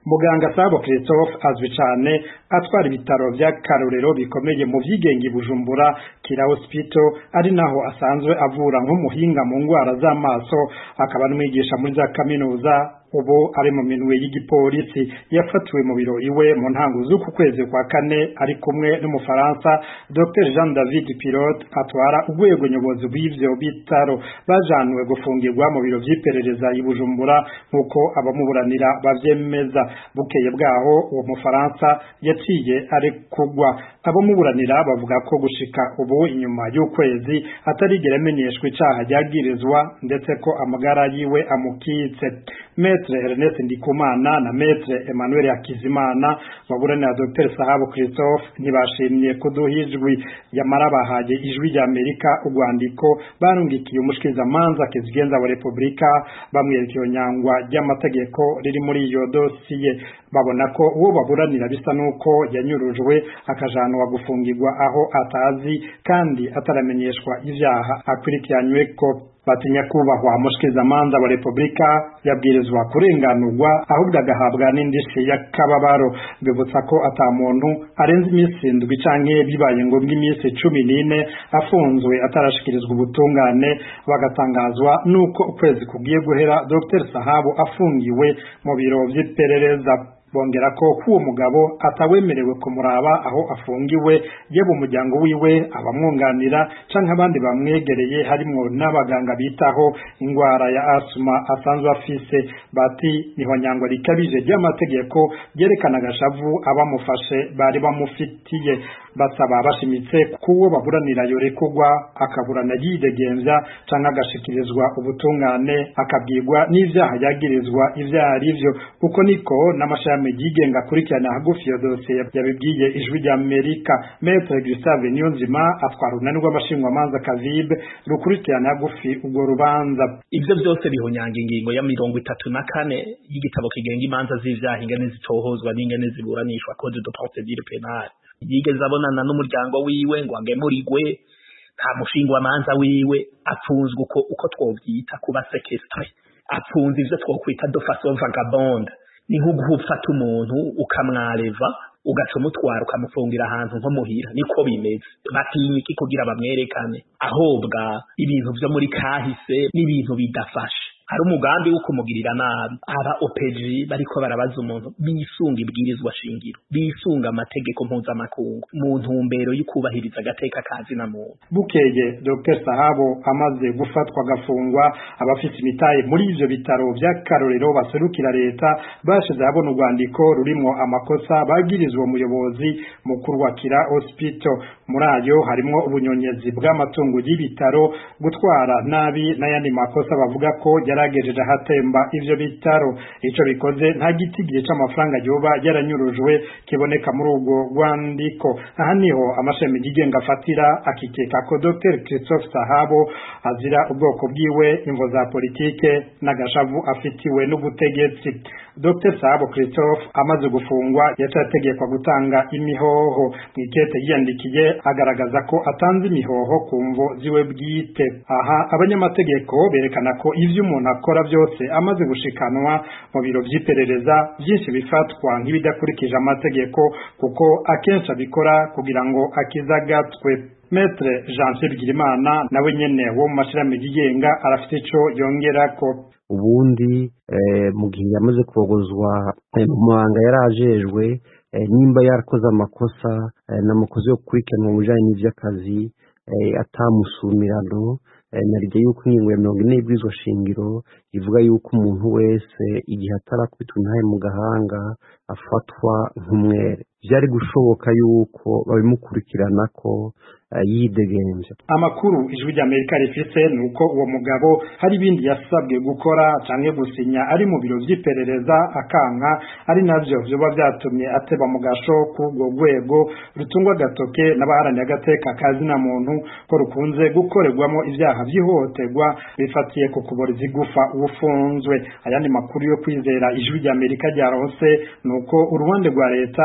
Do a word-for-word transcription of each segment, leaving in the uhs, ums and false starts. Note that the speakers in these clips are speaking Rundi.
Muganga Sahabo Christophe azwi cane atwara ibitaro vy'akarorero bikomeye mu vyigenga Bujumbura Kira Hospital, ari naho asanzwe avura nk'umuhinga mu ngwara z'amaso, akaba n'umwigisha muri za kaminuza. Ubu ari mu minwe y'igipolisi, yafatiwe mu biro iwe mu ntango z'uku kwezi kwa kane ari kumwe n'umufaransa Docteur Jean David Pilote atwara urwego nyobozi bw'ivyo bitaro. Bajanwe gufungirwa mu biro vy'iperereza i Bujumbura nk'uko abamuburanira bavyemeza. Bukeye bwaho uwo mufaransa yaciye ari kugwa. Abamuburanira bavuga ko gushika ubu inyuma y'ukwezi atarigera amenyeshwa icaha ryagirizwa, ndetse ko amagara yiwe amukitse. Maître Ernest Ndikumana na Maître Emmanuel Hakizimana baburanira Docteur Sahabo Christophe ntibashimye kuduhijwi, yamara bahaye ijwi rya Amerika urwandiko barungikiye umushikiriza manza Kizigenza wa Republika bamwereka iyo nyangwa ry'amategeko riri muri iyo dosiye. Babona ko uwo baburanira bisa nuko yanyurujwe akajanwa gufungirwa aho atazi kandi ataramenyeshwa ivyaha akurikiranywe ko. Batinya kubahwa mushikiriza manza wa Republika yabwirizwa kurenganurwa ahubwo agahabwa n'indishyi y'akababaro. Bibutsa ko ata muntu arenze iminsi indwi canke bibaye ngombwa iminsi cumi n'ine afunzwe atarashikirizwa ubutungane, bagatangazwa nuko ukwezi kugiye guhera Docteur Sahabo afungiwe mu biro vy'iperereza. Bongera ko kuwo mugabo atawemerewe kumuraba aho afungiwe, yebo umuryango wiwe, abamwunganira canke abandi bamwegereye harimwo n'abaganga bitaho ingwara ya asma asanzwe afise. Bati niho nyangwa rikabije ry'amategeko ryerekana agashavu abamufashe bari bamufitiye. Basaba bashimitse kuwo baburanira yorekugwa akaburana yidegembya canke agashikirizwa ubutungane akabwirwa n'ivyaha yagirizwa ivyo arivyo, kuko niko n'amashami yigenga kurikirana hagufi iyo dosiye yabibwiye ijwi rya Amerika. Maître Gustave Niyonzima atwara urunani rw'abashingwa manza Kavibe rukurikirana hagufi urwo rubanza. Ivyo vyose bihonyanga ingingo ya mirongo itatu na kane y'igitabo kigenga imanza z'ivyaha ingene zitohozwa n'ingene ziburanishwa, Code de procédure pénale. Yigeze abonana n'umuryango wiwe ngo angemurigwe, nta mushingwa manza wiwe, apfunzwe uko uko twovyita kuba séquestré, apfunze ivyo twokwita de façon vagabonde. Ni nko gufata umuntu ukamwareva ugaca umutwara ukamufungira ahantu nko muhira, niko bimeze. Batinya iki kugira bamwerekane ahobwa ibintu vyo muri kahise n'ibintu bidafashe. Hari umugambi wo kumugirira nabi. Aba O P G bariko barabaza umuntu bisunga ibwirizwa shingiro, bisunga amategeko mpuzamakungu mu ntumbero y'ukubahiriza agateka kazi na muntu. Bukeye Docteur Sahabo amaze gufatwa agafungwa, abafite imitaye muri ivyo bitaro vy'akarorero baserukira leta bashize habona urwandiko rurimo amakosa bagirizwa umuyobozi mukuru wa Kira Hospital. Muri ayo harimo ubunyonyezi bw'amatungo y'ibitaro, gutwara nabi n'ayandi makosa bavuga ko yaragejeje hatemba ivyo bitaro. Ico bikoze nta gitigiye c'amafaranga yoba yaranyurujwe kiboneka muri urwo rwandiko. Aha niho amashami yigenga afatira akikeka ko Docteur Christophe Sahabo azira ubwoko bwiwe, imvo za politike n'agashavu afitiwe n'ubutegetsi. Docteur Sahabo Christophe amaze gufungwa yacategekwa gutanga imihoho. Mwikete yiyandikiye agaragaza ko atanze imihoho ku mvo ziwe bwite. Aha abanyamategeko berekana ko ivyo umuntu akora byose amaze gushikanwa mu biro vy'iperereza byinshi bifatwa nk'ibidakurikije amategeko, kuko akenshi abikora kugira ngo akizagatwe. Maître Jean Bigirimana nawe nyene wo mu mashirahamwe yigenga arafite ico yongerako. Ubundi eh, mu gihe yamaze kubogozwa eh, mu mabanga yarajejwe eh, nimba yarakoze amakosa eh, n'amakosa yo gukurikirana mu bijanye n'ivy'akazi eh, atamusumirano eh, narije yuko ingingo ya mirongo ine y'ibwirizwa shingiro ivuga yuko umuntu wese igihe atarakubitwa intahe mu gahanga afatwa nk'umwere. Vyari gushoboka yuko babimukurikirana ko yidegenje. Amakuru ijwi rya Amerika rifise nuko uwo mugabo hari ibindi yasabwe gukora canke gusinya ari mu biro vy'iperereza akanka, ari navyo vyoba vyatumye ateba mu gasho k'urwo rwego rutungwa gatoke n'abaharaniye agateka kazi na muntu ko rukunze gukorerwamo ivyaha vy'ihohoterwa bifatiye ku kubora izigufa ubufunzwe. Ayandi makuru yo kwizera ijwi rya Amerika ryaronse nuko uruhande rwa leta rwoba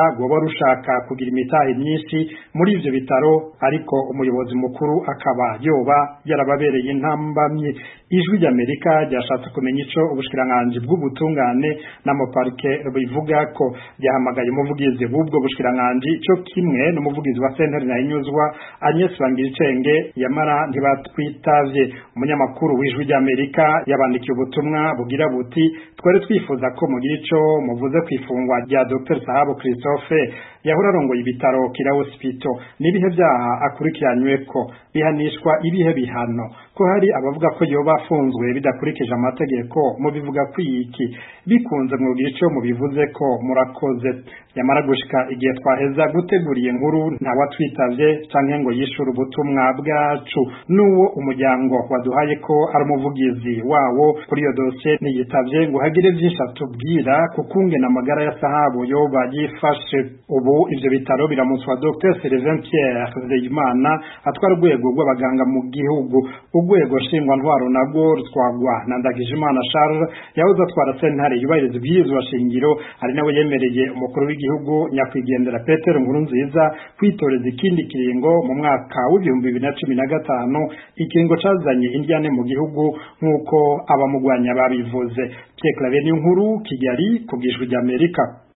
rushaka kugira imitahe myinshi muri ivyo bitaro ariko umuyobozi mukuru akaba yoba yarababereye intambamye. Ijwi ry'Amerika ryashatse kumenya ico ubushikiranganji bw'ubutungane n'amaparike bivuga ko yahamagaye umuvugizi w'ubwo bushikiranganji cyo kimwe n'umuvugizi wa sentare na inyuzwa Agnes Bangiricenge yamara ntibatwitavye. Umunyamakuru w'Ijwi ry'Amerika yabandikiye ubutumwa bugira buti twari twifuza ko mugira ico muvuze kwifungwa rya Dr Sahabo Christophe yahora arongoye ibitaro Kira Hospital n'ibihe vyaha akurikiranywe ko bihanishwa ibihe bihano ko hari abavuga ko yoba afunzwe bidakurikije amategeko mu bivuga kwiki bikunze mugira ico mubivuze ko murakoze. Yamara gushika igihe twaheza guteguriye inkuru nta watwitavye canke ngo yishura ubutumwa bwacu n'uwo umuryango waduhaye ko ari umuvugizi wawo kuri iyo dosiye ntiyitavye ngo hagire vyinshi atubwira kukungena amagara ya Sahabo yoba yifashe. Ubu ivyo bitaro biramutswa Dr Sylvain Pierre Nzeyimana atwara urwego rw'abaganga mu gihugu. Urwego shingwa ntwaro nabwo rutwagwa na Ndagijimana Charles yahoze atwara sentare yubahiriza ibyizwa shingiro ari nawe yemereye umukuru w'igihugu nyakwigendera Petero Nkurunziza kwitoreza ikindi kiringo mu mwaka w'ibihumbi bibiri na cumi na gatanu, ikiringo cazanye indyane mu gihugu nk'uko abamugwanya babivuze. Pierre Claver Niyonkuru, Kigali, ku bw'Ijwi ry'Amerika.